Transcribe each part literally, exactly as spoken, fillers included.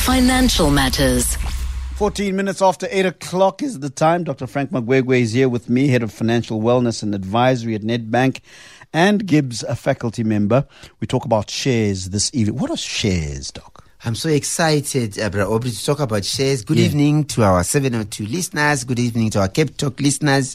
Financial Matters. fourteen minutes after eight o'clock is the time. Doctor Frank Magwegwe is here with me, Head of Financial Wellness and Advisory at Nedbank, and Gibbs, a faculty member. We talk about shares this evening. What are shares, Doc? I'm so excited, uh, Bra Aubrey, to talk about shares. Good Yeah. evening to our seven oh two listeners. Good evening to our Cape Talk listeners.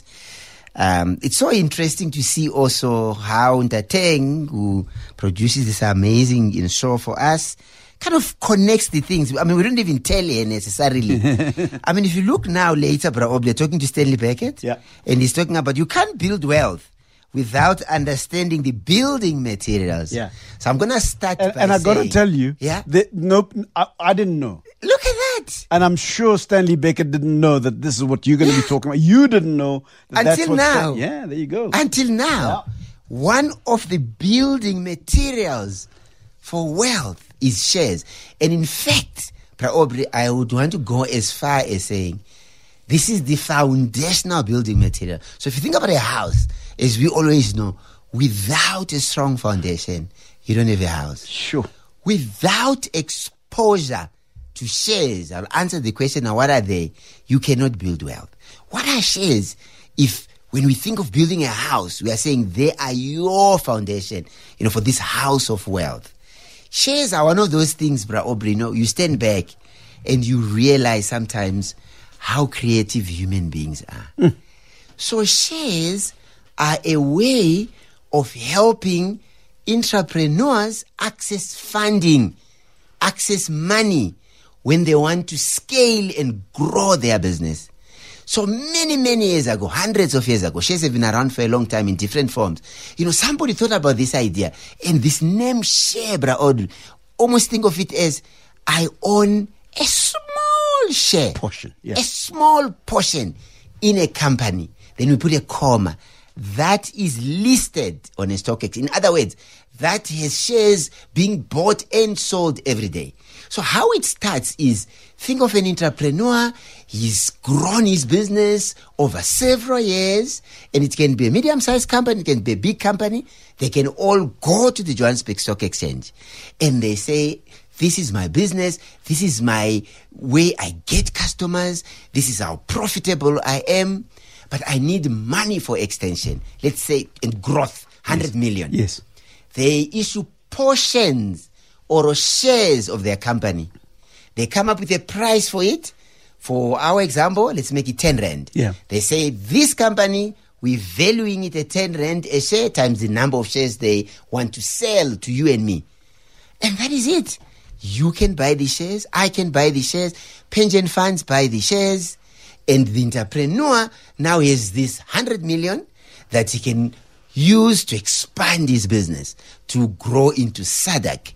Um, it's so interesting to see also how Ntateng, who produces this amazing you know, show for us, kind of connects the things. I mean, we don't even tell her necessarily. I mean, if you look now later, Bra Aubrey, talking to Stanley Beckett, Yeah. and he's talking about you can't build wealth without understanding the building materials. Yeah. So I'm going to start And, by and I got to saying- tell you, Yeah? that, nope, I, I didn't know. Look at that. And I'm sure Stanley Beckett didn't know that this is what you're going to be talking about. You didn't know that that's Until what Stan- now. yeah, there you go. Until now, Yeah. one of the building materials for wealth is shares. And in fact, Pra Aubrey, I would want to go as far as saying this is the foundational building material. So if you think about a house, as we always know, without a strong foundation, you don't have a house. Sure. Without exposure to shares, I'll answer the question now, what are they? You cannot build wealth. What are shares? If when we think of building a house, we are saying they are your foundation, you know, for this house of wealth. Shares are one of those things, Bra Aubrey, you know, you stand back and you realize sometimes how creative human beings are. Mm. So shares are a way of helping entrepreneurs access funding, access money when they want to scale and grow their business. So many, many years ago, hundreds of years ago, shares have been around for a long time in different forms. You know, somebody thought about this idea, and this name share, Bra Aubrey, almost think of it as I own a small share. Portion, yeah. A small portion in a company. Then we put a comma. That is listed on a stock exchange. In other words, that has shares being bought and sold every day. So how it starts is, think of an entrepreneur, he's grown his business over several years, and it can be a medium-sized company, it can be a big company. They can all go to the Johannesburg Stock Exchange, and they say, this is my business, this is my way I get customers, this is how profitable I am, but I need money for extension. Let's say in growth, one hundred Yes. million. Yes. They issue portions or shares of their company. They come up with a price for it. For our example, let's make it ten rand. Yeah. They say this company, we're valuing it at ten rand a share times the number of shares they want to sell to you and me. And that is it. You can buy the shares. I can buy the shares. Pension funds buy the shares. And the entrepreneur now has this one hundred million that he can use to expand his business, to grow into S A D C,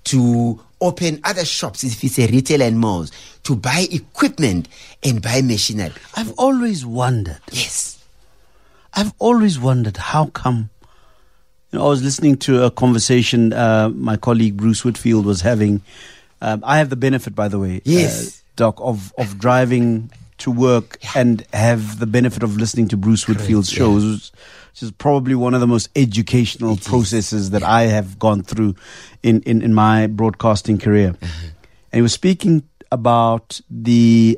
to open other shops if it's a retailer and malls, to buy equipment and buy machinery. I've always wondered. Yes. I've always wondered how come. You know, I was listening to a conversation uh, my colleague Bruce Whitfield was having. Um, I have the benefit, by the way, Yes. uh, Doc, of, of driving to work and have the benefit of listening to Bruce Whitfield's yeah. shows, which is probably one of the most educational It is. processes that I have gone through in, in, in my broadcasting career. Uh-huh. And he was speaking about the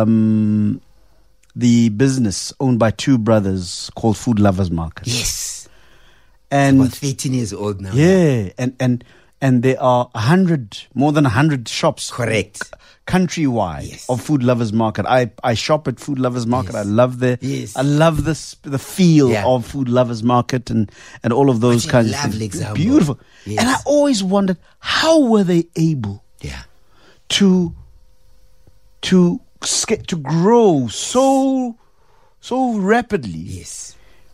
um, the business owned by two brothers called Food Lovers Market. Yes. And About thirteen years old now. yeah, and and and there are a hundred, more than a hundred shops, Correct. countrywide, Yes. of Food Lovers Market. I, I shop at Food Lovers Market. Yes. I love the Yes. I love this the feel Yeah. of Food Lovers Market and and all of those What a kinds of lovely things. example. Beautiful. Yes. And I always wondered, how were they able Yeah. to to sca- to grow so so rapidly, Yes.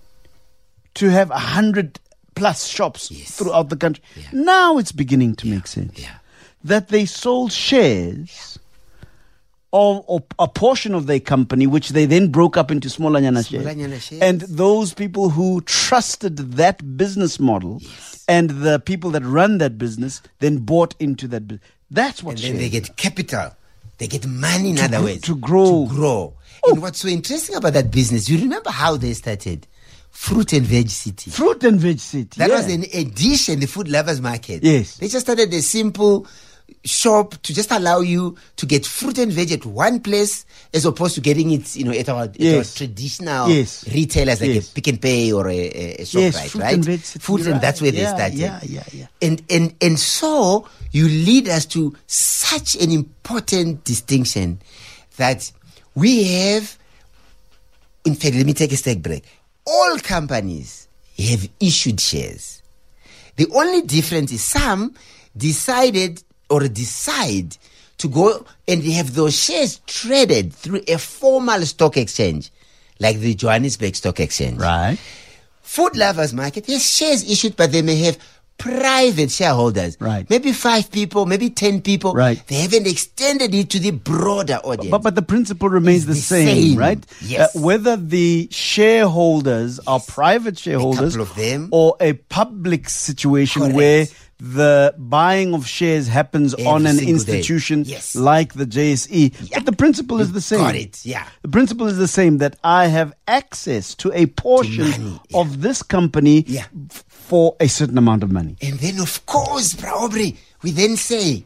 to have a hundred plus shops Yes. throughout the country. Yeah. Now it's beginning to make sense Yeah. that they sold shares of, of a portion of their company, which they then broke up into smaller nyana shares. Smaller shares. And those people who trusted that business model Yes. and the people that run that business then bought into that business. That's what And shares. then they get capital. They get money in To other gr- ways. to grow. To grow. And what's so interesting about that business, you remember how they started? Fruit and Veg City. Fruit and Veg City. That yeah. was an addition, the Food Lovers Market. Yes. They just started a simple shop to just allow you to get fruit and veg at one place as opposed to getting it, you know, at our, at Yes. our traditional Yes. retailers like Yes. a Pick and Pay or a, a, a shop, Yes, right? fruit right? and veg, Fruit right. and that's where they Yeah, started. yeah, yeah, yeah. And and and so you lead us to such an important distinction that we have. In fact, let me take a step back. All companies have issued shares. The only difference is some decided or decide to go and have those shares traded through a formal stock exchange, like the Johannesburg Stock Exchange. Right. Food Lovers Market has shares issued, but they may have private shareholders. Right. Maybe five people, maybe ten people. Right. They haven't extended it to the broader audience. But, but the principle remains the, the same, same, right? yes. Uh, whether the shareholders are private shareholders couple of them. or a public situation Correct. where the buying of shares happens Every on an single institution day. Yes. like the J S E. Yeah. But the principle is the same. got it, yeah. The principle is the same, that I have access to a portion money, yeah. of this company Yeah. f- for a certain amount of money. And then, of course, Aubrey, we then say,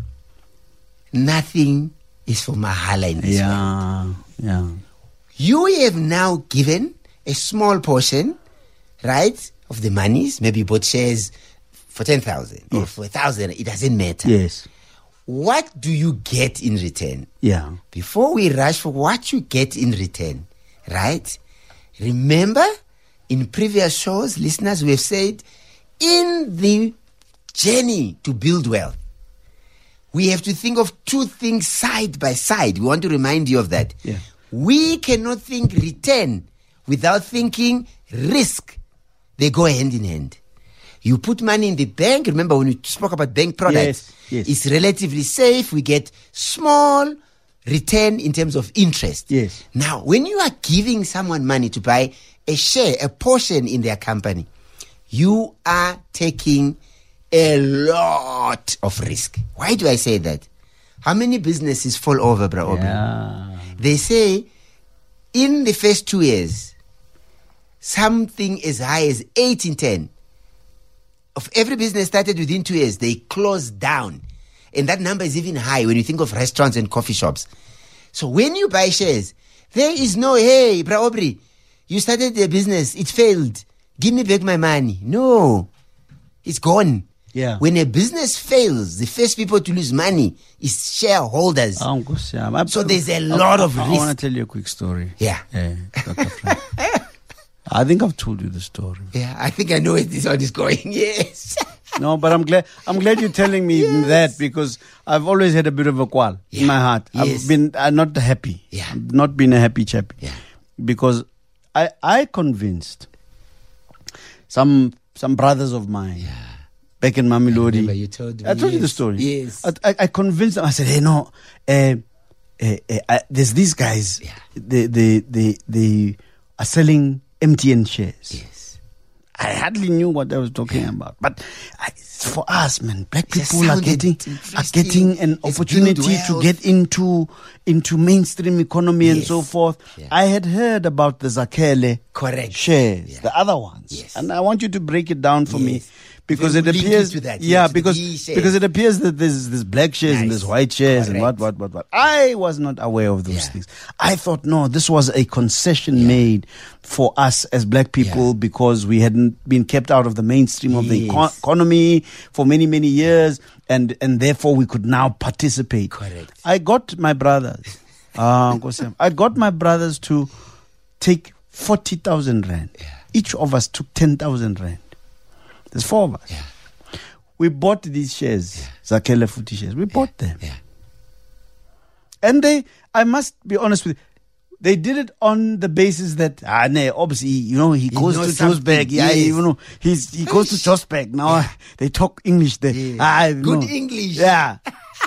nothing is for Mahala in this world. Yeah, yeah. You have now given a small portion, right, of the monies. Maybe you bought shares for ten thousand or Yes. for one thousand. It doesn't matter. Yes. What do you get in return? Yeah. Before we rush for what you get in return, right? Remember, in previous shows, listeners, we have said, in the journey to build wealth, we have to think of two things side by side. We want to remind you of that. Yeah. We cannot think return without thinking risk. They go hand in hand. You put money in the bank. Remember when we spoke about bank products? Yes, yes. It's relatively safe. We get small return in terms of interest. Yes. Now, when you are giving someone money to buy a share, a portion in their company, you are taking a lot of risk. Why do I say that? How many businesses fall over, bro? Obi? Yeah. They say in the first two years, something as high as eight in ten of every business started within two years, they closed down. And that number is even high when you think of restaurants and coffee shops. So when you buy shares, there is no, hey, Bra Aubrey, you started a business, it failed. Give me back my money. No, it's gone. Yeah. When a business fails, the first people to lose money is shareholders. Oh, gosh, yeah. I- So there's a lot of I, I risk. want to tell you a quick story. Yeah. Yeah, Doctor Frank. I think I've told you the story. Yeah, I think I know where this one is going. Yes. No, but I'm glad. I'm glad you're telling me that, because I've always had a bit of a qual Yeah. in my heart. Yes. I've been uh, not happy. Yeah. I've not been a happy chap. Yeah. Because I I convinced some some brothers of mine back in Mamelodi. remember you told me, I told you the yes. story. Yes. I, I, I convinced them. I said, hey, no, uh, uh, uh, uh, there's these guys. Yeah. They, they they they are selling M T N shares. Yes. I hardly knew what I was talking about, but I, for us, man, black just people are sounded getting are interesting. getting an Let's opportunity build to wealth. get into into mainstream economy and Yes. so forth. Yeah. I had heard about the Zakhele Correct. shares, Yeah. the other ones, Yes. and I want you to break it down for me. Yes. Because We'll it link appears, you to that, yeah, yes, the because B shares. because it appears that there's there's black shares and Nice. there's white shares and what Correct. what what what. I was not aware of those Yeah. things. I thought, no, this was a concession made for us as black people Yeah. because we hadn't been kept out of the mainstream of the eco- Yes. economy for many many years, and and therefore we could now participate. Correct. I got my brothers. Uh, I got my brothers to take forty thousand rand. Each of us took ten thousand rand. There's four of us. Yeah. We bought these shares, Zakhele Futhi shares. We bought them. Yeah. And they, I must be honest with you, they did it on the basis that, ah, nee, obviously, you know, he goes knows to something, Johannesburg. Yeah, yes. you know, he's, he goes to Johannesburg. Now they talk English there. Yeah. Ah, you Good know. English. Yeah.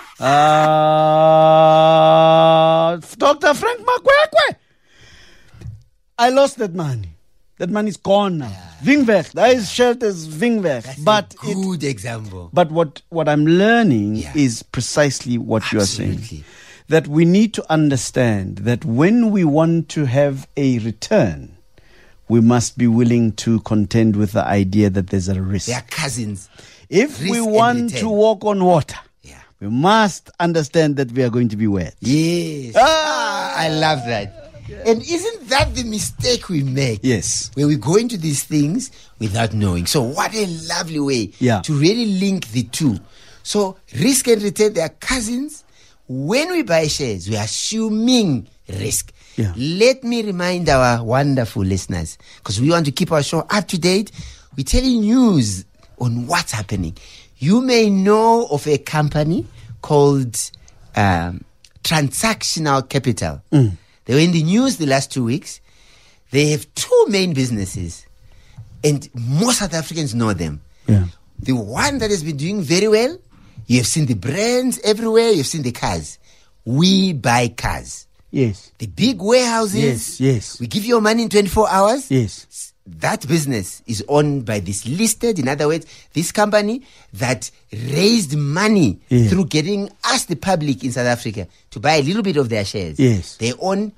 uh, Doctor Frank Makwekwe. I lost that money. That money is gone now. Wingweg. That is shirt is Wingweg. That's But a it, good example. but what, what I'm learning Yeah. is precisely what you are saying. Absolutely. That we need to understand that when we want to have a return, we must be willing to contend with the idea that there's a risk. They are cousins. If we Risk and want return. to walk on water, Yeah. we must understand that we are going to be wet. Yes. Ah, I love that. And isn't that the mistake we make? Yes. Where we go into these things without knowing. So what a lovely way Yeah. to really link the two. So risk and return, they are cousins. When we buy shares, we are assuming risk. Yeah. Let me remind our wonderful listeners, because we want to keep our show up to date. We're telling news on what's happening. You may know of a company called um, Transactional Capital. Mm. They were in the news the last two weeks. They have two main businesses, and most South Africans know them. Yeah. The one that has been doing very well, you have seen the brands everywhere, you've seen the cars. We buy cars. Yes. The big warehouses. Yes, yes. We give you your money in twenty-four hours. Yes. That business is owned by this listed, in other words, this company that raised money Yeah. through getting us, the public in South Africa, to buy a little bit of their shares. Yes. They own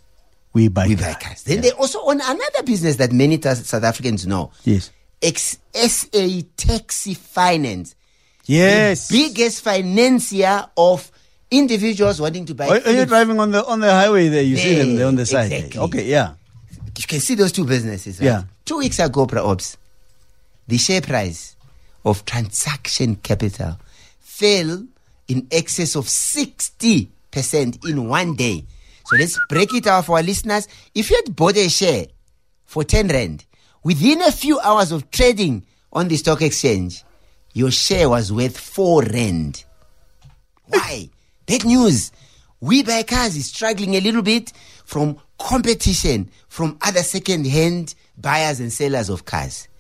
We buy We cars. buy cars. Then they also own another business that many ta- South Africans know. Yes. X- S A Taxi Finance. Yes. The biggest financier of individuals wanting to buy. Are, are you Philips. driving on the on the highway there? You see them there on the side. Exactly. Okay, yeah. You can see those two businesses. Right? Yeah. Two weeks ago, Praobs, the share price of Transaction Capital fell in excess of sixty percent in one day. So let's break it out for our listeners. If you had bought a share for ten rand, within a few hours of trading on the stock exchange, your share was worth four rand. Why? Bad news. We Buy Cars is struggling a little bit from competition from other second-hand buyers and sellers of cars.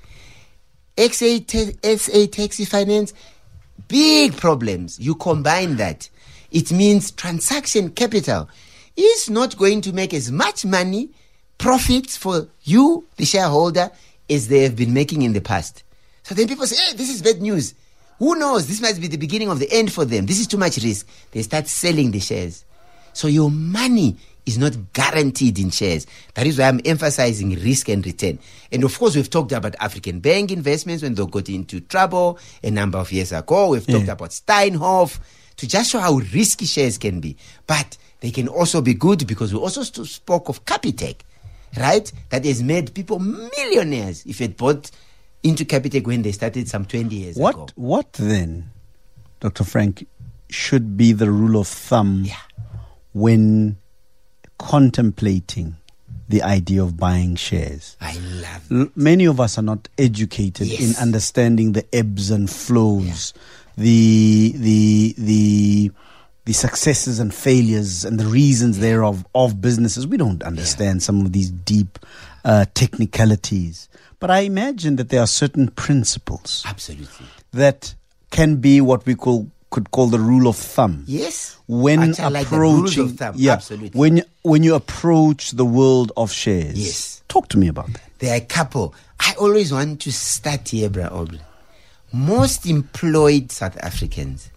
X A, te- S A Taxi Finance, big problems. You combine that. It means Transaction Capital is not going to make as much money, profits for you, the shareholder, as they have been making in the past. So then people say, hey, this is bad news. Who knows? This might be the beginning of the end for them. This is too much risk. They start selling the shares. So your money is not guaranteed in shares. That is why I'm emphasizing risk and return. And of course, we've talked about African Bank investments when they got into trouble a number of years ago. We've talked Yeah. about Steinhoff to just show how risky shares can be. But they can also be good because we also st- spoke of Capitec, right? That has made people millionaires if you had bought into Capitec when they started some twenty years What ago. what then, Doctor Frank, should be the rule of thumb Yeah. when contemplating the idea of buying shares? I love it. L- many of us are not educated Yes. in understanding the ebbs and flows, the the the the successes and failures and the reasons thereof of businesses. We don't understand some of these deep uh, technicalities, but I imagine that there are certain principles Absolutely. that can be what we call could call the rule of thumb. Yes. When Actually, I like the rules approaching, of thumb. yeah, Absolutely. when you- when you approach the world of shares, Yes. talk to me about that. There are a couple. I always want to start here, Bra Aubrey. Most employed South Africans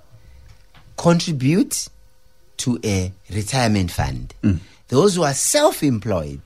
contribute to a retirement fund. Those who are self-employed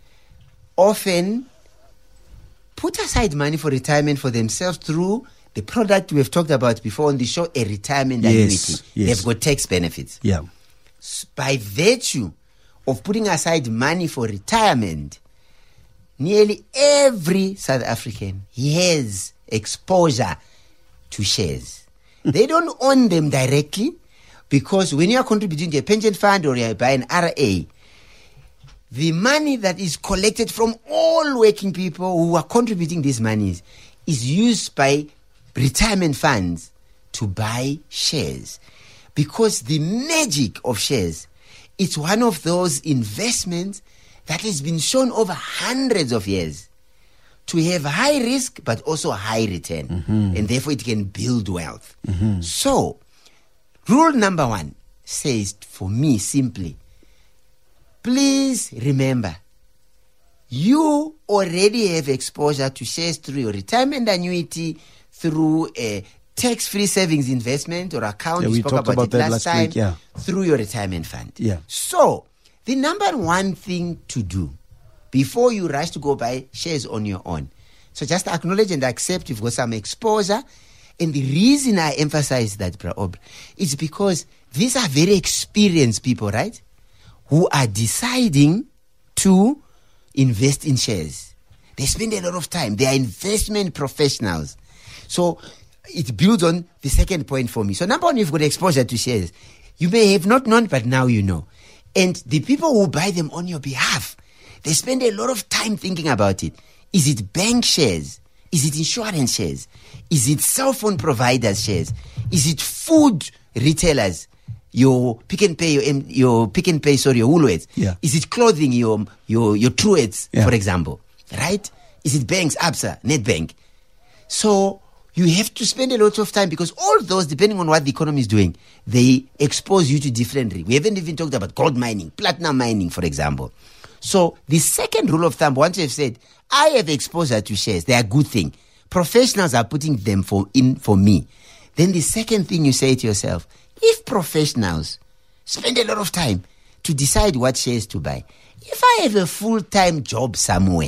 often put aside money for retirement for themselves through the product we have talked about before on the show, a retirement Yes, annuity. yes. They've got tax benefits. Yeah. S- By virtue of putting aside money for retirement, nearly every South African has exposure to shares. They don't own them directly because when you are contributing to a pension fund or you buy an R A, the money that is collected from all working people who are contributing these monies is used by retirement funds to buy shares. Because the magic of shares, it's one of those investments that has been shown over hundreds of years to have high risk but also high return. Mm-hmm. And therefore it can build wealth. So, rule number one says for me simply, please remember, you already have exposure to shares through your retirement annuity, through a tax-free savings investment or account. Yeah, you we spoke talked about, about it that last last time. week, yeah. Through your retirement fund. Yeah. So, the number one thing to do before you rush to go buy shares on your own. So just acknowledge and accept you've got some exposure And the reason I emphasize that, Bra Ob, is because these are very experienced people, right? Who are deciding to invest in shares. They spend a lot of time. They are investment professionals. So it builds on the second point for me. So number one, you've got exposure to shares. You may have not known, but now you know. And the people who buy them on your behalf, they spend a lot of time thinking about it. Is it bank shares? Is it insurance shares? Is it cell phone providers shares? Is it food retailers? Your Pick and Pay, your, your Pick and Pay, sorry, your Woolworths. Yeah. Is it clothing, your your your Truettes, yeah. for example? Right? Is it banks, Absa, Nedbank? So you have to spend a lot of time because all those, depending on what the economy is doing, they expose you to different risks. We haven't even talked about gold mining, platinum mining, for example. So the second rule of thumb, once you've said, I have exposure to shares, they are a good thing. Professionals are putting them for in for me. Then the second thing you say to yourself, if professionals spend a lot of time to decide what shares to buy, if I have a full-time job somewhere,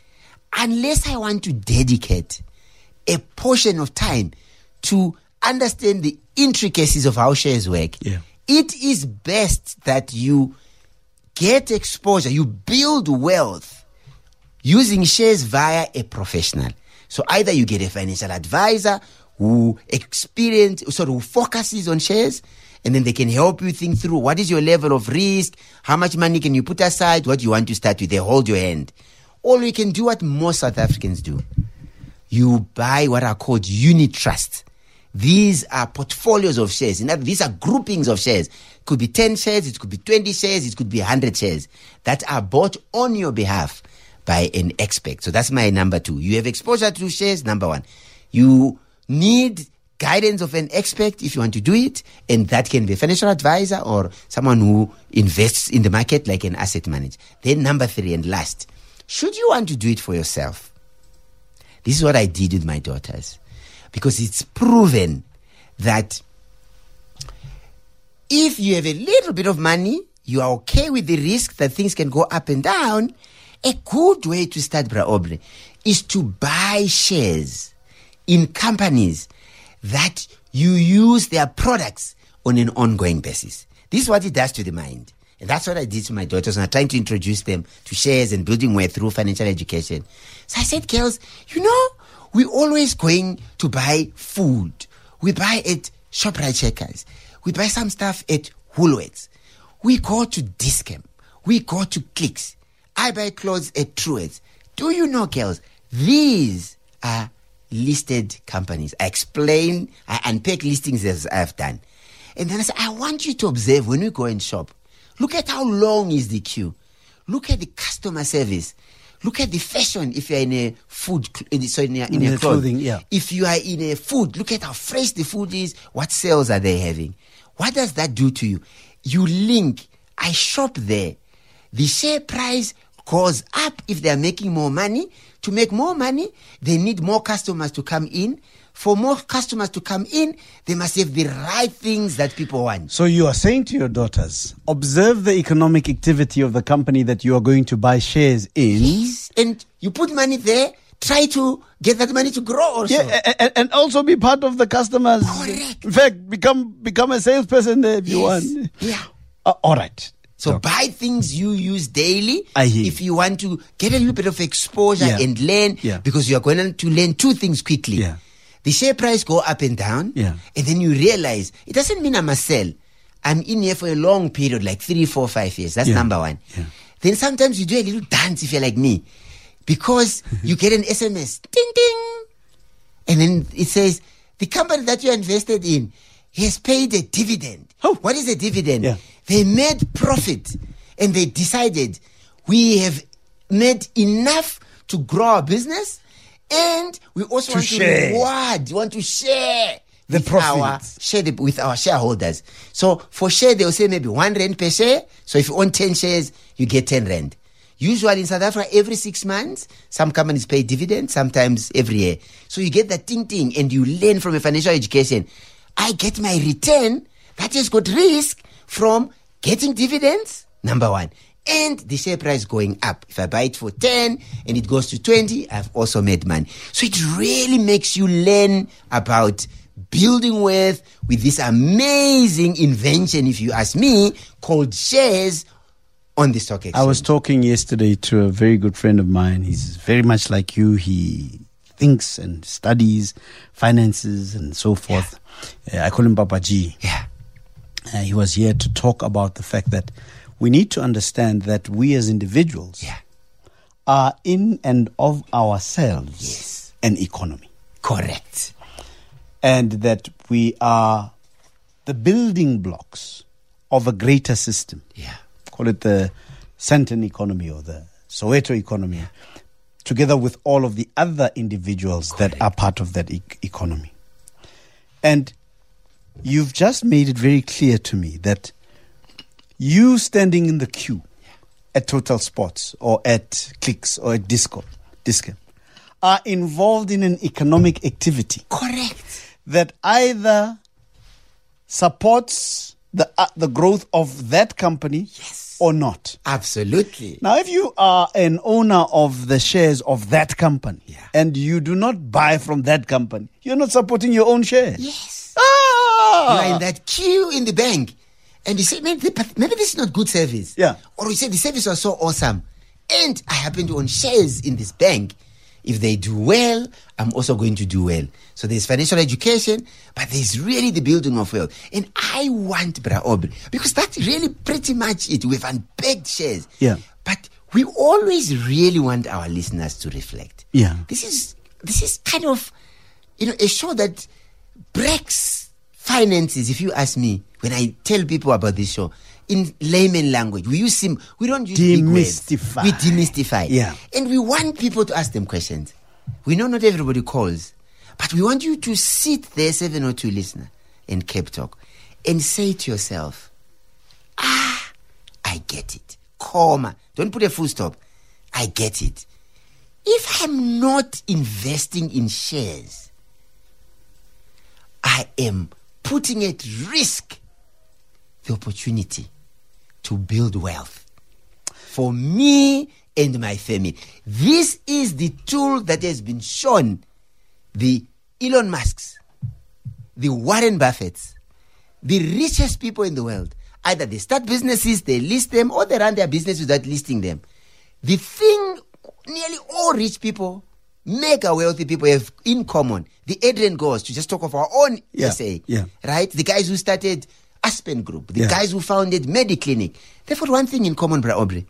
unless I want to dedicate a portion of time to understand the intricacies of how shares work, yeah. it is best that you get exposure, you build wealth using shares via a professional. So either you get a financial advisor who experience, sort of who focuses on shares, and then they can help you think through what is your level of risk, how much money can you put aside, what you want to start with. They hold your hand. Or you can do what most South Africans do. You buy what are called unit trusts. These are portfolios of shares. In other, these are groupings of shares. It could be ten shares, it could be twenty shares, it could be one hundred shares that are bought on your behalf by an expert. So that's my number two. You have exposure to shares, number one. You need guidance of an expert if you want to do it, and that can be a financial advisor or someone who invests in the market like an asset manager. Then number three and last, should you want to do it for yourself? This is what I did with my daughters, because it's proven that if you have a little bit of money, you are okay with the risk that things can go up and down. A good way to start, Bra Aubrey, is to buy shares in companies that you use their products on an ongoing basis. This is what it does to the mind. And that's what I did to my daughters, and I'm trying to introduce them to shares and building wealth through financial education. So I said, girls, you know, we're always going to buy food. We buy at ShopRite Checkers. We buy some stuff at Woolworths. We go to Dis-Chem. We go to Clicks. I buy clothes at Truettes. Do you know, girls, these are listed companies. I explain, I unpack listings as I've done. And then I say, I want you to observe when we go and shop. Look at how long is the queue. Look at the customer service. Look at the fashion if you're in a food, so in a, in in a clothing, yeah. If you are in a food, look at how fresh the food is. What sales are they having? What does that do to you? You link. I shop there. The share price goes up if they're making more money. To make more money, they need more customers to come in. For more customers to come in, they must have the right things that people want. So you are saying to your daughters, observe the economic activity of the company that you are going to buy shares in. Yes. And you put money there, try to get that money to grow also. Yeah, and, and also be part of the customers. Correct. In fact, become become a salesperson there if you Yes. want. Yeah. Uh, all right. So Doc. buy things you use daily. I hear if you want to get a little bit of exposure Yeah. and learn, Yeah. because you are going to learn two things quickly. Yeah. The share price go up and down, Yeah. and then you realize it doesn't mean I must sell. I'm in here for a long period, like three, four, five years. That's Yeah. number one. Yeah. Then sometimes you do a little dance if you're like me, because you get an S M S, ding ding, and then it says the company that you invested in has paid a dividend. Oh. What is a dividend? Yeah. They made profit, and they decided we have made enough to grow our business, and we also To want share. to reward, want to share The with our profits. share the, with our shareholders. So for share, they'll say maybe one rand per share. So if you own ten shares, you get ten rand. Usually in South Africa, every six months, some companies pay dividends, sometimes every year. So you get that ting ting, and you learn from a financial education. I get my return that has got risk from getting dividends, number one, and the share price going up. If I buy it for ten and it goes to twenty, I've also made money. So it really makes you learn about building wealth with this amazing invention, if you ask me, called shares on the stock exchange. I was talking yesterday to a very good friend of mine. He's very much like you. He thinks and studies finances and so forth. Yeah. Uh, I call him Papa G. Yeah. Uh, he was here to talk about the fact that we need to understand that we as individuals yeah. are in and of ourselves yes. an economy. Correct. And that we are the building blocks of a greater system. Yeah. Call it the Sandton economy or the Soweto economy, yeah. together with all of the other individuals Correct. That are part of that e- economy. And you've just made it very clear to me that you standing in the queue yeah. at Total Sports or at Clicks or at Disco, Disco are involved in an economic activity. Correct. That either supports the uh, the growth of that company yes. or not. Absolutely. Now, if you are an owner of the shares of that company yeah. and you do not buy from that company, you're not supporting your own shares. Yes. Ah! You are in that queue in the bank and you say, maybe, maybe this is not good service. Yeah. Or you say, the service was so awesome and I happen to own shares in this bank. If they do well, I'm also going to do well. So there's financial education, but there's really the building of wealth. And I want Bra Aubrey, because that's really pretty much it. We've unpegged shares. Yeah. But we always really want our listeners to reflect. Yeah. This is this is kind of, you know, a show that breaks finances, if you ask me, when I tell people about this show. In layman language, we use sim. We don't use demystify. Big words. We demystify. Yeah. And we want people to ask them questions. We know not everybody calls, but we want you to sit there, seven oh two listener, in Cape Talk, and say to yourself, "Ah, I get it." Comma. Don't put a full stop. I get it. If I'm not investing in shares, I am putting at risk the opportunity to build wealth for me and my family. This is the tool that has been shown the Elon Musks, the Warren Buffetts, the richest people in the world. Either they start businesses, they list them, or they run their business without listing them. The thing nearly all rich people, mega wealthy people have in common, the Adrian Goes, to just talk of our own yeah, S A, yeah. right? The guys who started Aspen Group, the yeah. guys who founded Mediclinic, they've got one thing in common, Bra Aubrey: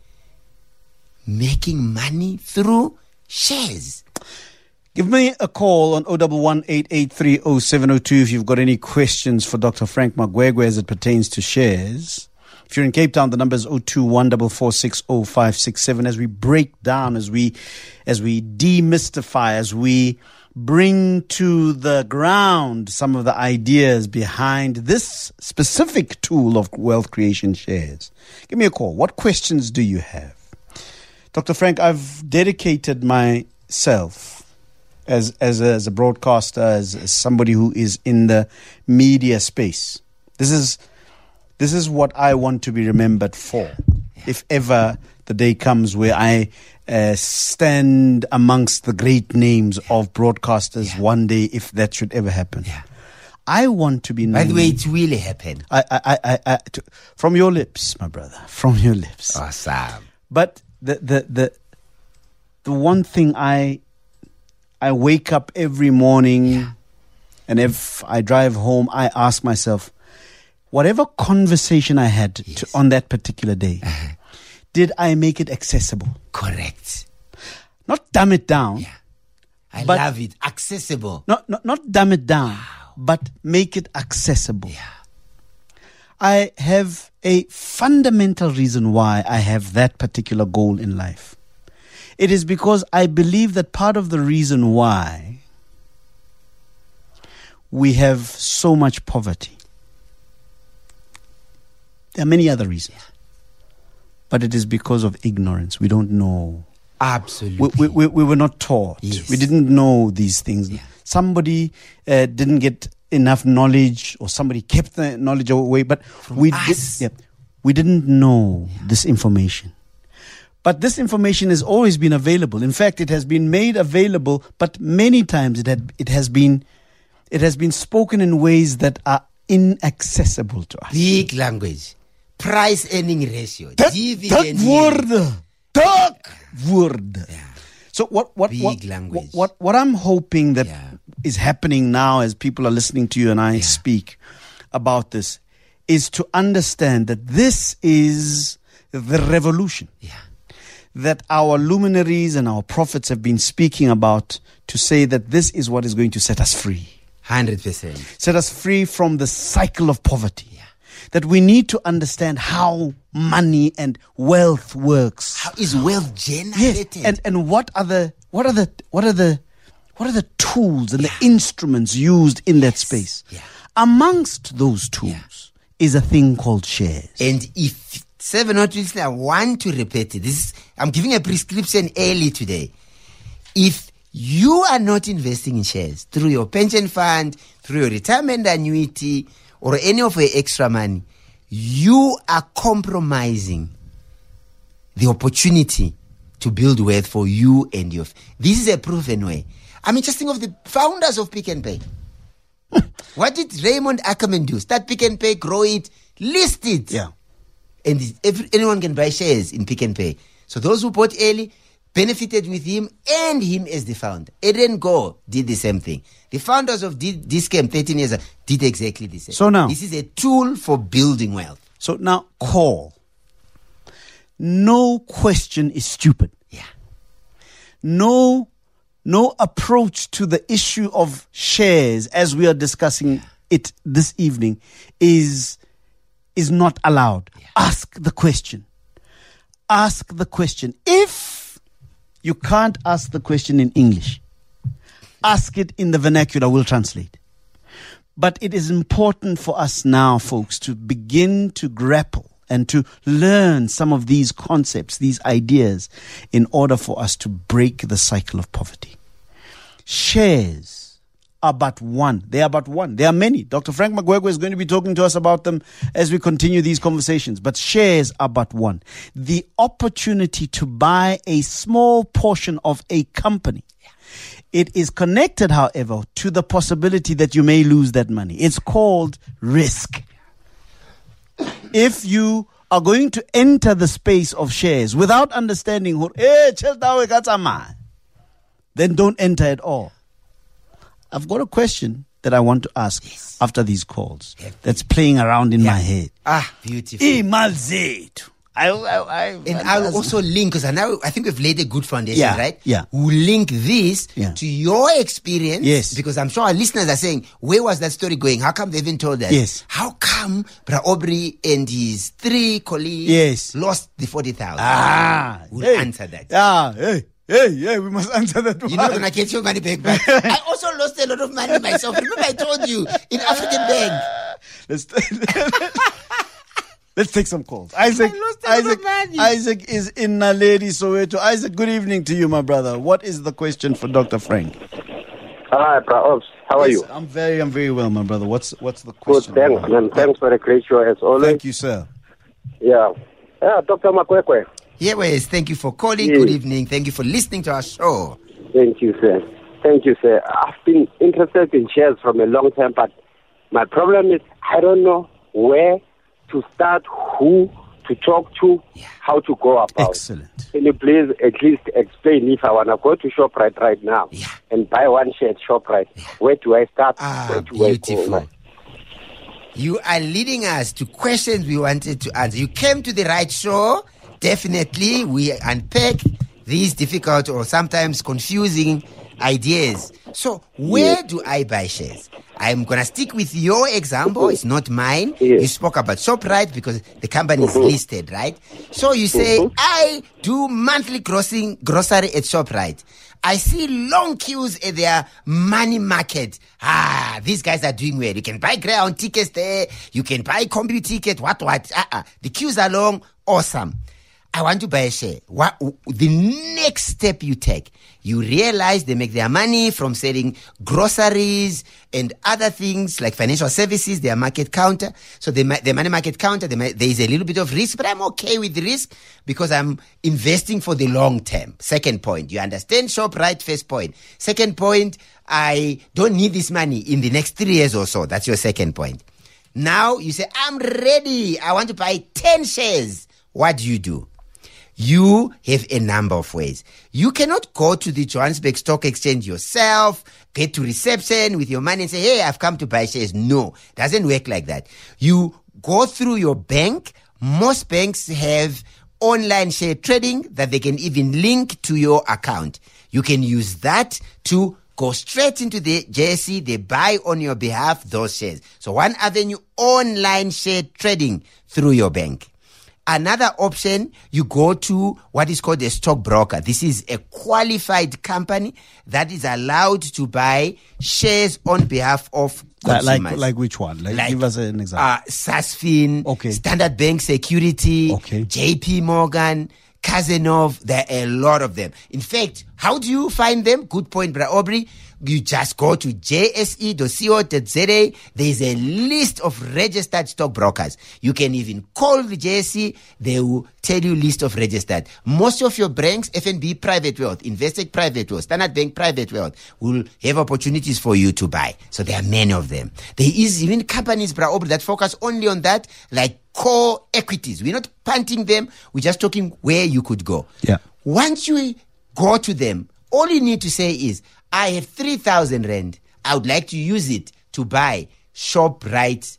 making money through shares. Give me a call on oh one one, eight eight three, oh seven oh two if you've got any questions for Doctor Frank Magwegwe as it pertains to shares. If you're in Cape Town, the number is oh two one four four six oh five six seven. As we break down, as we as we demystify, as we bring to the ground some of the ideas behind this specific tool of wealth creation, shares. Give me a call. What questions do you have? Doctor Frank, I've dedicated myself as as a, as a broadcaster, as, as somebody who is in the media space. This is this is what I want to be remembered for. If ever the day comes where I uh, stand amongst the great names of broadcasters yeah. one day, if that should ever happen. Yeah. I want to be known. By the way, it really happened. I, I, I, I, I to, from your lips, my brother, from your lips. Awesome. But the, the, the, the one thing I, I wake up every morning yeah. and if I drive home, I ask myself, whatever conversation I had yes. to, on that particular day, uh-huh. did I make it accessible? Correct. Not dumb it down. Yeah. I love it. Accessible. Not, not, not dumb it down, wow. but make it accessible. Yeah. I have a fundamental reason why I have that particular goal in life. It is because I believe that part of the reason why we have so much poverty, there are many other reasons. Yeah. But it is because of ignorance. We don't know. Absolutely. We, we, we were not taught. Yes. We didn't know these things. Yeah. Somebody uh, didn't get enough knowledge, or somebody kept the knowledge away. But From we us. did. Yeah, we didn't know yeah. this information. But this information has always been available. In fact, it has been made available, but many times it had it has been it has been spoken in ways that are inaccessible to us. Big language. Price earning ratio. Dat, Dividend dat yield. woorde. Dat woorde. Yeah. So what what Big what, language. what what what I'm hoping that Yeah. is happening now as people are listening to you and I Yeah. speak about this is to understand that this is the revolution Yeah. that our luminaries and our prophets have been speaking about, to say that this is what is going to set us free. one hundred percent. Set us free from the cycle of poverty. Yeah. That we need to understand how money and wealth works. How is wealth Yes, generated? and and what are the what are the what are the what are the tools and the instruments used in that space? Yeah. Amongst those tools Yeah. is a thing called shares. And if seven hundred listeners want to repeat it, this is, I'm giving a prescription early today. If you are not investing in shares through your pension fund, through your retirement annuity, or any of your extra money, you are compromising the opportunity to build wealth for you and your. F- this is a proven way. I mean, just think of the founders of Pick and Pay. What did Raymond Ackerman do? Start Pick and Pay, grow it, list it. Yeah. And every, anyone can buy shares in Pick and Pay. So those who bought early benefited with him and him as the founder. Eden Go did the same thing. The founders of D- Discam thirteen years ago did exactly the same. So now- this is a tool for building wealth. So now call. No question is stupid. Yeah. No no approach to the issue of shares as we are discussing it this evening is is not allowed. Ask the question. Ask the question. If you can't ask the question in English, ask it in the vernacular, we'll translate. But it is important for us now, folks, to begin to grapple and to learn some of these concepts, these ideas, in order for us to break the cycle of poverty. Shares are but one. They are but one. There are many. Doctor Frank Magwegwe is going to be talking to us about them as we continue these conversations. But shares are but one. The opportunity to buy a small portion of a company. It is connected, however, to the possibility that you may lose that money. It's called risk. If you are going to enter the space of shares without understanding, hey, then don't enter at all. I've got a question that I want to ask Yes. after these calls that's playing around in Yeah. my head. Ah, beautiful. Imal zethu. I, I, I, And I'll also link, because I now I think we've laid a good foundation, Yeah, right? yeah. We'll link this Yeah. to your experience. Yes. Because I'm sure our listeners are saying, where was that story going? How come they haven't told us? Yes. How come Bra Aubrey and his three colleagues Yes. lost the forty thousand? Ah, We'll hey. answer that. Ah, hey, hey, yeah, we must answer that one. You're not going to get your money back. But I also lost a lot of money myself. Remember I told you, in African Bank. Let's, let's take some calls. Isaac, I lost a lot of Isaac, money. Isaac is in Naledi, Soweto. Isaac, good evening to you, my brother. What is the question for Doctor Frank? Hi, Bra Ops. How are Yes, you? I'm very, I'm very well, my brother. What's what's the Good, question? thanks, man. Thanks for the great show as always. Thank you, sir. Yeah. Yeah, Doctor Makwekwe. Yeah, Wes, thank you for calling. Yes. Good evening. Thank you for listening to our show. Thank you, sir. Thank you, sir. I've been interested in shares from a long time, but my problem is I don't know where to start, who to talk to, Yeah. how to go about. Excellent. Can you please at least explain if I want to go to ShopRite right now Yeah. and buy one share at ShopRite? Where do I start? Ah, where do I beautiful. go? You are leading us to questions we wanted to answer. You came to the right show. Definitely, we unpack these difficult or sometimes confusing ideas. So, where do I buy shares? I'm going to stick with your example. It's not mine. Yes. You spoke about ShopRite because the company is listed, right? So, you say, I do monthly grossing, grocery at ShopRite. I see long queues at their money market. Ah, these guys are doing well. You can buy ground tickets there. You can buy combi ticket, what, what. Uh-uh. The queues are long. Awesome. I want to buy a share. What the next step you take? You realize they make their money from selling groceries and other things like financial services, their market counter. So the the money market counter, there is a little bit of risk, but I'm okay with the risk because I'm investing for the long term. Second point, you understand ShopRite. First point. Second point, I don't need this money in the next three years or so. That's your second point. Now you say, I'm ready. I want to buy ten shares. What do you do? You have a number of ways. You cannot go to the Johannesburg Stock Exchange yourself, get to reception with your money and say, hey, I've come to buy shares. No, doesn't work like that. You go through your bank. Most banks have online share trading that they can even link to your account. You can use that to go straight into the J S E. They buy on your behalf those shares. So one avenue, online share trading through your bank. Another option, you go to what is called a stockbroker. This is a qualified company that is allowed to buy shares on behalf of consumers. Like, like which one? Like, like give us an example. Uh, Sasfin, okay. Standard Bank Security, okay. J P Morgan, Kazanov. There are a lot of them. In fact, how do you find them? Good point, Bra Aubrey. You just go to j s e dot co dot z a. There is a list of registered stockbrokers. You can even call the J S E. They will tell you list of registered. Most of your banks, F N B Private Wealth, Investec Private Wealth, Standard Bank Private Wealth, will have opportunities for you to buy. So there are many of them. There is even companies, Bra Aubrey, that focus only on that, like core equities. We're not punting them. We're just talking where you could go. Yeah. Once you go to them, all you need to say is, I have three thousand rand. I would like to use it to buy ShopRite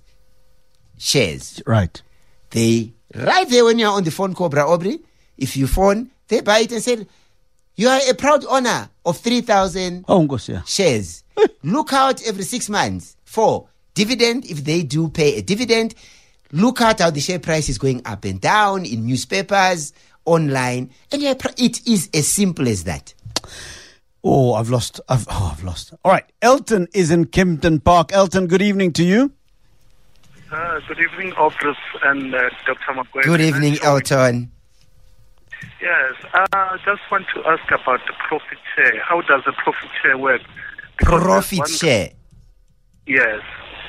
shares. Right. They, right there when you're on the phone call, Bra Aubrey, if you phone, they buy it and say, you are a proud owner of three thousand oh, yeah. shares. Look out every six months for dividend. If they do pay a dividend, look out how the share price is going up and down in newspapers, online. And it is as simple as that. Oh, I've lost. I've, oh, I've lost. All right. Elton is in Kempton Park. Elton, good evening to you. Uh, good evening, Oprah and uh, Doctor Magway. Good evening, Elton. Yes. I uh, just want to ask about the profit share. How does the profit share work? Because profit one... share? Yes.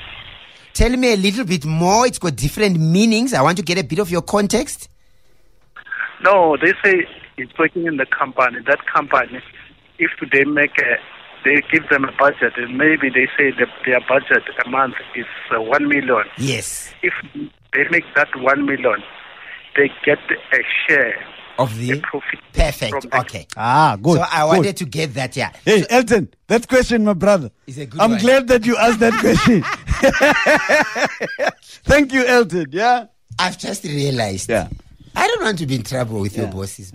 Tell me a little bit more. It's got different meanings. I want to get a bit of your context. No, they say it's working in the company. That company, if they make a, they give them a budget, and maybe they say that their budget a month is uh, one million. Yes. If they make that one million, they get a share of the profit. Perfect. The, okay. Ah, good. So I good. wanted to get that. Yeah. Hey, so, Elton, that question, my brother. Is a good I'm one. glad that you asked that question. Thank you, Elton. Yeah. I've just realized. Yeah. I don't want to be in trouble with yeah. your bosses.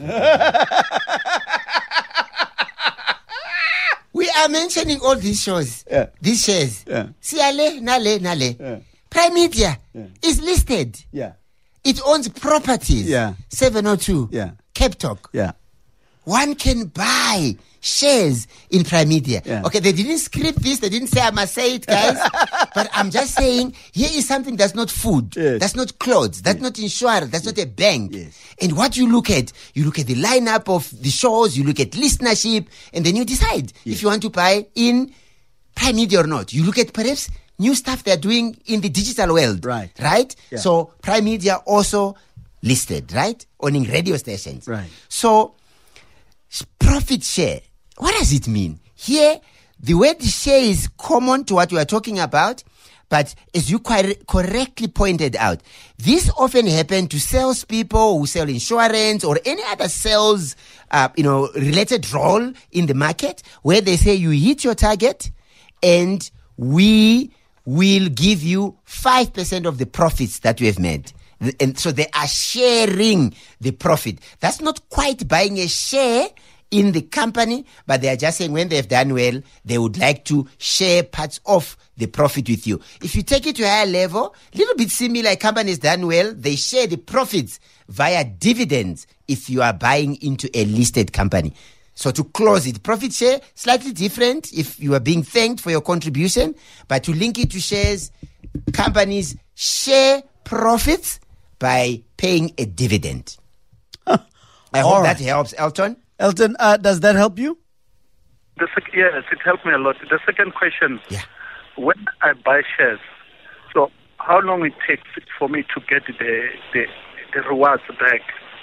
We are mentioning all these shows, yeah. these shares. Yeah. Siale, Nale, Nale. Yeah. Prime Media yeah. is listed. Yeah. It owns properties. Yeah. seven oh two. Yeah. Cape Talk. Yeah. One can buy shares in Prime Media. Yeah. Okay, they didn't script this. They didn't say I must say it, guys. But I'm just saying, here is something that's not food. Yes. That's not clothes. That's yes. not insurance. That's yes. not a bank. Yes. And what you look at, you look at the lineup of the shows, you look at listenership, and then you decide yes. if you want to buy in Prime Media or not. You look at perhaps new stuff they're doing in the digital world. Right. Right? Yeah. So Prime Media also listed, right? Owning radio stations. Right. So profit share, what does it mean? Here, the word share is common to what we are talking about, but as you quite correctly pointed out, this often happens to salespeople who sell insurance or any other sales, uh, you know, related role in the market, where they say you hit your target and we will give you five percent of the profits that you have made. And so they are sharing the profit. That's not quite buying a share in the company, but they are just saying when they've done well, they would like to share parts of the profit with you. If you take it to a higher level, a little bit similar, companies done well, they share the profits via dividends if you are buying into a listed company. So to close it, profit share, slightly different if you are being thanked for your contribution, but to link it to shares, companies share profits by paying a dividend. I All hope right. that helps, Elton. Elton, uh, does that help you? The sec- yes, it helped me a lot. The second question, Yeah. when I buy shares, so how long it takes for me to get the the, the rewards back?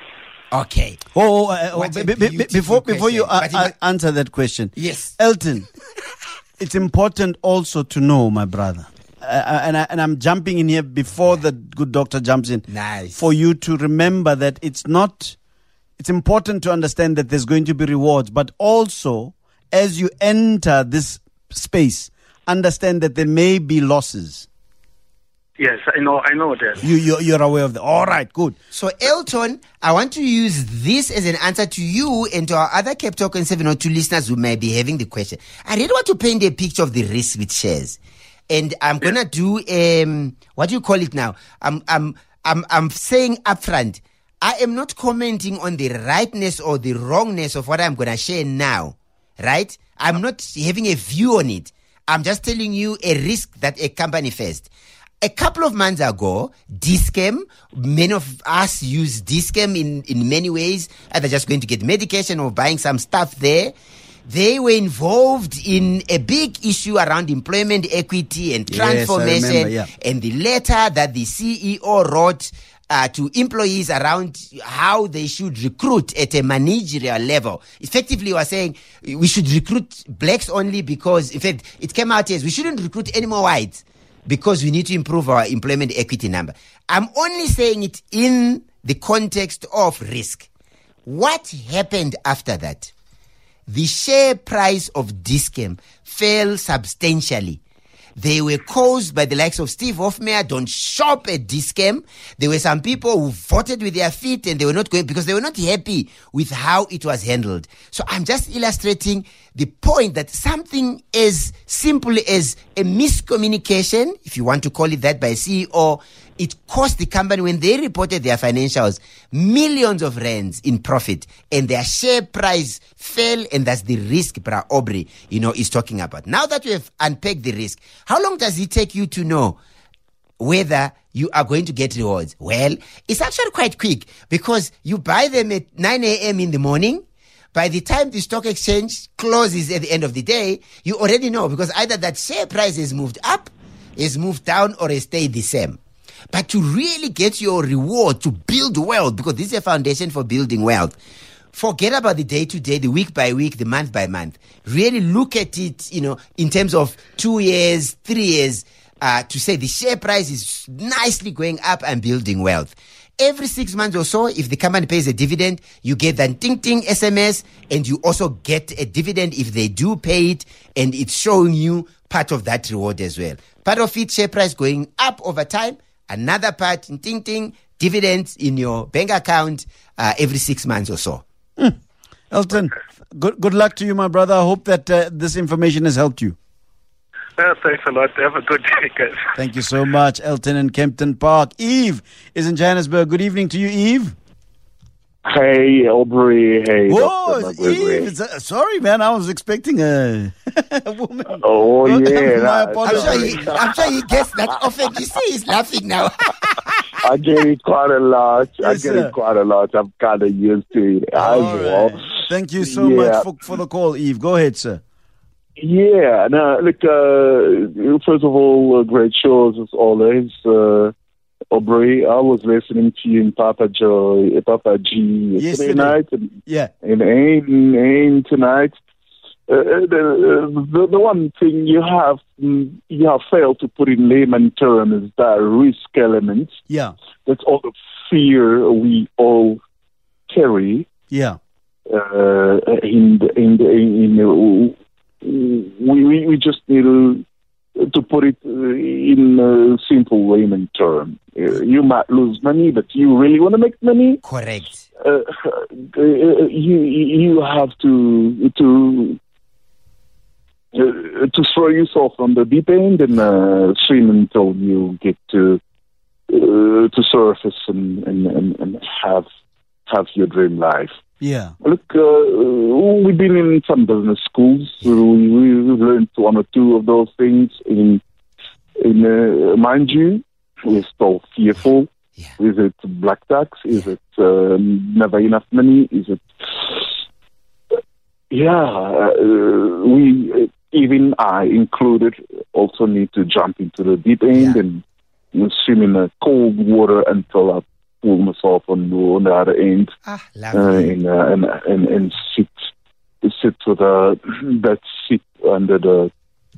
Okay. Oh, oh, uh, oh, What a be- be- be- beautiful before before you question. uh, But it- uh, answer that question, Yes. Elton, it's important also to know, my brother, uh, and I, and I'm jumping in here before the good doctor jumps in. Nice. For you to remember that it's not. It's important to understand that there's going to be rewards, but also as you enter this space, understand that there may be losses. Yes, I know, I know that. You you're, you're aware of that. All right, good. So, Elton, I want to use this as an answer to you and to our other Cape Talk and seven oh two listeners who may be having the question. I really want to paint a picture of the risk with shares. And I'm going to do, um, what do you call it now? I'm, I'm, I'm, I'm saying upfront, I am not commenting on the rightness or the wrongness of what I'm going to share now, right? I'm not having a view on it. I'm just telling you a risk that a company faced. A couple of months ago, Dis-Chem, many of us use Dis-Chem in, in many ways, either just going to get medication or buying some stuff there. They were involved in a big issue around employment equity and Yes, I transformation. remember, yeah. And the letter that the C E O wrote uh, to employees around how they should recruit at a managerial level. Effectively, was saying we should recruit blacks only because, in fact, it came out as we shouldn't recruit any more whites, because we need to improve our employment equity number. I'm only saying it in the context of risk. What happened after that? The share price of Dis-Chem fell substantially. They were caused by the likes of Steve Hofmeyr, don't shop at Dis-Chem. There were some people who voted with their feet and they were not going because they were not happy with how it was handled. So I'm just illustrating the point that something as simple as a miscommunication, if you want to call it that, by a C E O, it cost the company, when they reported their financials, millions of rands in profit, and their share price fell, and that's the risk Bra Aubrey, you know, is talking about. Now that we have unpacked the risk, how long does it take you to know whether you are going to get rewards? Well, it's actually quite quick, because you buy them at nine a.m. in the morning. By the time the stock exchange closes at the end of the day, you already know, because either that share price has moved up, has moved down, or has stayed the same. But to really get your reward, to build wealth, because this is a foundation for building wealth, forget about the day to day, the week by week, the month by month. Really look at it, you know, in terms of two years, three years, uh, to say the share price is nicely going up and building wealth. Every six months or so, if the company pays a dividend, you get that ting-ting S M S, and you also get a dividend if they do pay it, and it's showing you part of that reward as well. Part of it, share price going up over time. Another part, ting-ting, dividends in your bank account uh, every six months or so. Mm. Elton, good good luck to you, my brother. I hope that uh, this information has helped you. Uh, thanks a lot. Have a good day, guys. Thank you so much, Elton in Kempton Park. Eve is in Johannesburg. Good evening to you, Eve. Hey, Aubrey. Hey, Whoa, Doctor it's Eve. It's a, sorry, man. I was expecting a, a woman. Oh, yeah. My that- I'm apologies. sure, he, I'm sure he gets that often. You see, he's laughing now. I get it quite a lot. I Yes, get sir. it quite a lot. I'm kind of used to it as All well. right. Thank you so Yeah. much for, for the call, Eve. Go ahead, sir. Yeah. No, look, uh, first of all, uh, great shows as always. Uh, Aubrey, I was listening to you in Papa Joy, uh, Papa G yesterday Yesterday. night and, Yeah. and AIM, AIM tonight. Uh, the, the the one thing you have mm, you have failed to put in layman terms is that risk element. Yeah. That's all the fear we all carry Yeah. uh, in the, in the, in the, we, we we just need to, to put it in a simple layman term. Uh, you might lose money, but you really want to make money. Correct. Uh, uh, you you have to to. Uh, to throw yourself on the deep end and uh, swim until you get to uh, to surface and, and, and, and have have your dream life. Yeah. Look, uh, we've been in some business schools. We we've learned one or two of those things. In in uh, mind you, we're still fearful. Yeah. Is it black tax? Is it um, never enough money? Is it... Yeah, uh, we, even I included, also need to jump into the deep end Yeah. and swim in the cold water until I pull myself on, on the other end. Ah, Uh, lovely. and, uh, and, and, and sit, sit with uh, that sit under the...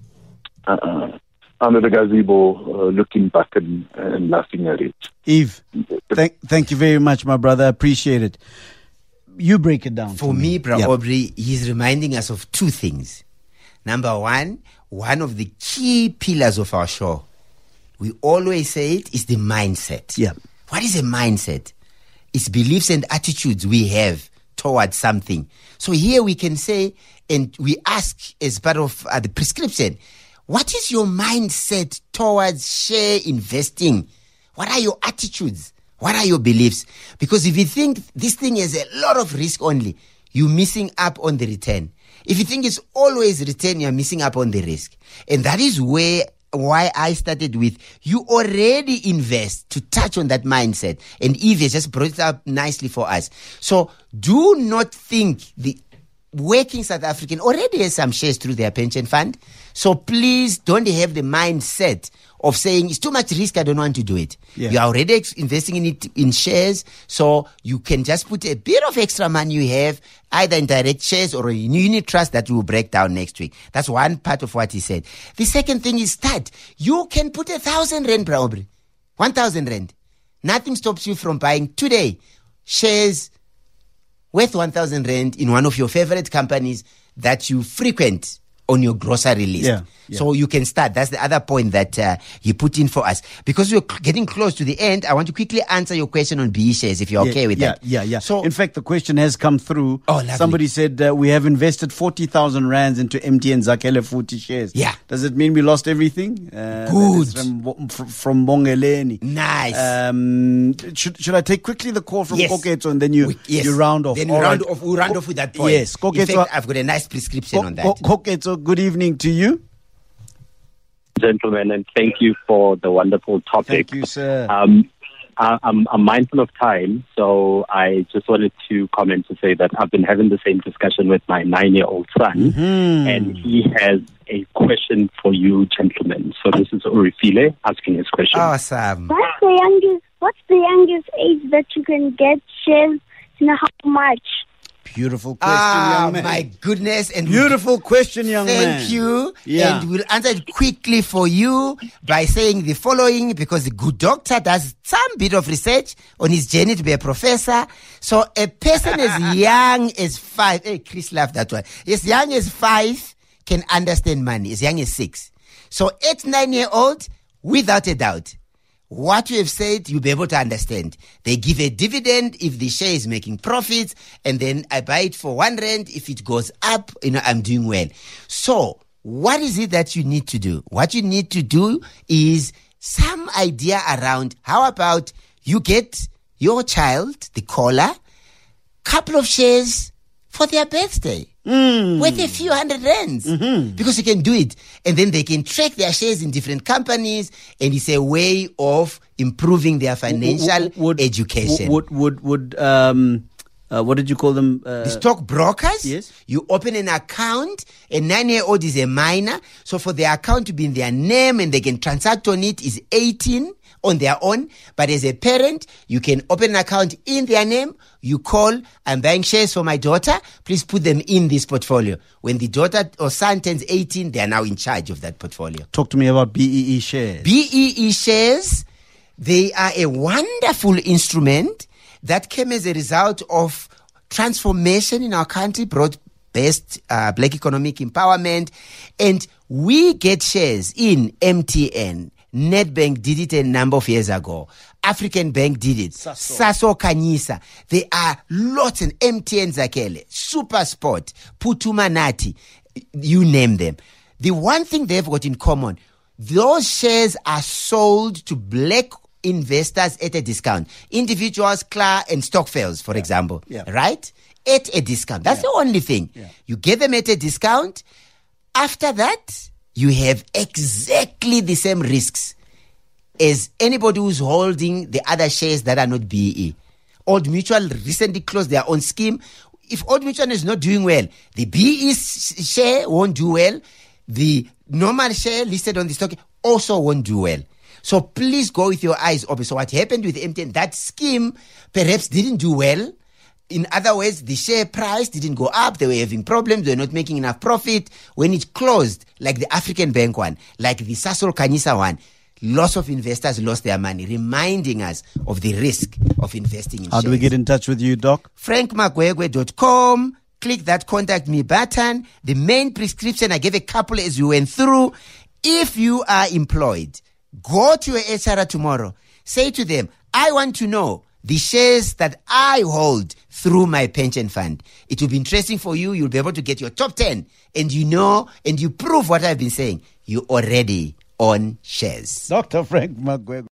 Uh, under the gazebo, uh, looking back and, and laughing at it. Eve, thank, thank you very much, my brother. I appreciate it. You break it down. For me, Bra Yeah. Aubrey, he's reminding us of two things. Number one, one of the key pillars of our show, we always say it, is the mindset. Yeah. What is a mindset? It's beliefs and attitudes we have towards something. So here we can say, and we ask as part of uh, the prescription, what is your mindset towards share investing? What are your attitudes? What are your beliefs? Because if you think this thing has a lot of risk only, you're missing up on the return. If you think it's always return, you're missing up on the risk. And that is where why I started with, you already invest, to touch on that mindset. And Eve has just brought it up nicely for us. So do not think the working South African already has some shares through their pension fund. So please don't have the mindset of saying it's too much risk, I don't want to do it. Yeah. You are already ex- investing in it in shares, so you can just put a bit of extra money you have either in direct shares or in unit trust that will break down next week. That's one part of what he said. The second thing is start. You can put a thousand rand, Bra Aubrey. One thousand rand. Nothing stops you from buying today shares worth one thousand rand in one of your favorite companies that you frequent on your grocery list. Yeah, yeah. So you can start. That's the other point that uh, you put in for us. Because we're c- getting close to the end, I want to quickly answer your question on B E shares, if you're okay with yeah, that. Yeah, yeah. So, in fact, the question has come through. Oh, lovely. Somebody said uh, we have invested forty thousand rands into M T N Zakhele forty shares. Yeah. Does it mean we lost everything? Uh, Good. that is From, from, from Bongeleni. nice. Um, should should I take quickly the call from Yes. Koketso and then you We- yes. you round off? Then we All round right. off, we'll round Ko- off with that point. Yes, In Koketso. fact, I've got a nice prescription Ko- on that. Ko- Koketso, good evening to you. Gentlemen, and thank you for the wonderful topic. Thank you, sir. Um, I, I'm, I'm mindful of time, so I just wanted to comment to say that I've been having the same discussion with my nine-year-old son, Hmm. and he has a question for you, gentlemen. So this is Orifile asking his question. Awesome. What's the youngest? What's the youngest age that you can get shares, and how much? Beautiful question, Ah, young man. my goodness. And we- Beautiful question, young man. Thank you. Yeah. And we'll answer it quickly for you by saying the following, because the good doctor does some bit of research on his journey to be a professor. So a person as young as five, hey, Chris laughed that one. As young as five can understand money, as young as six. So eight, nine year old, without a doubt, what you have said, you'll be able to understand. They give a dividend if the share is making profits, and then I buy it for one rand. If it goes up, you know, I'm doing well. So what is it that you need to do? What you need to do is some idea around how about you get your child, the caller, couple of shares for their birthday. Mm. Worth a few hundred rands, Mm-hmm. because you can do it, and then they can track their shares in different companies, and it's a way of improving their financial Would- education. Would would would um uh, what did you call them? Uh, The stockbrokers, Yes. you open an account, a nine-year-old is a minor, so for the account to be in their name and they can transact on it is eighteen on their own, but as a parent, you can open an account in their name, you call, I'm buying shares for my daughter, please put them in this portfolio. When the daughter or son turns eighteen, they are now in charge of that portfolio. Talk to me about B E E shares. B E E shares, they are a wonderful instrument that came as a result of transformation in our country, broad-based uh, black economic empowerment, and we get shares in M T N. Nedbank did it a number of years ago. African Bank did it. Saso. Saso Kanyisa. There are lots, and M T N Zakhele, Supersport, Putumanati, you name them. The one thing they've got in common, those shares are sold to black investors at a discount. Individuals, Kla and Stockfells, for example. Yeah. Right? At a discount. That's the only thing. Yeah. You get them at a discount. After that, you have exactly the same risks as anybody who's holding the other shares that are not B E E. Old Mutual recently closed their own scheme. If Old Mutual is not doing well, the B E E share won't do well. The normal share listed on the stock also won't do well. So please go with your eyes open. So what happened with M T N, that scheme perhaps didn't do well. In other words, the share price didn't go up. They were having problems. They were not making enough profit. When it closed, like the African Bank one, like the Sasol Kanyisa one, lots of investors lost their money, reminding us of the risk of investing in How shares. do we get in touch with you, Doc? frank magwegwe dot com. Click that contact me button. The main prescription, I gave a couple as we went through. If you are employed, go to your H R tomorrow. Say to them, I want to know the shares that I hold through my pension fund. It will be interesting for you. You'll be able to get your top ten. And you know, and you prove what I've been saying. You already own shares. Doctor Frank Magwegwe.